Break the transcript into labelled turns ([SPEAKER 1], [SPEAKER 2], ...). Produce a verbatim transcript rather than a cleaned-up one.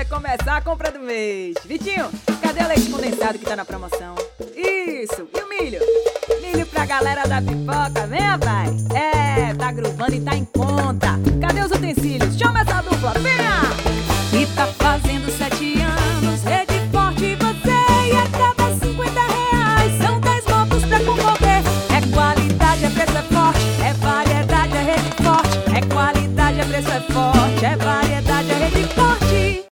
[SPEAKER 1] começar a compra do mês. Vitinho, cadê o leite condensado que tá na promoção? Isso, e o milho? Milho pra galera da pipoca, vem, rapaz. É, tá gruvando e tá em conta. Cadê os utensílios? Chama essa dupla, venha!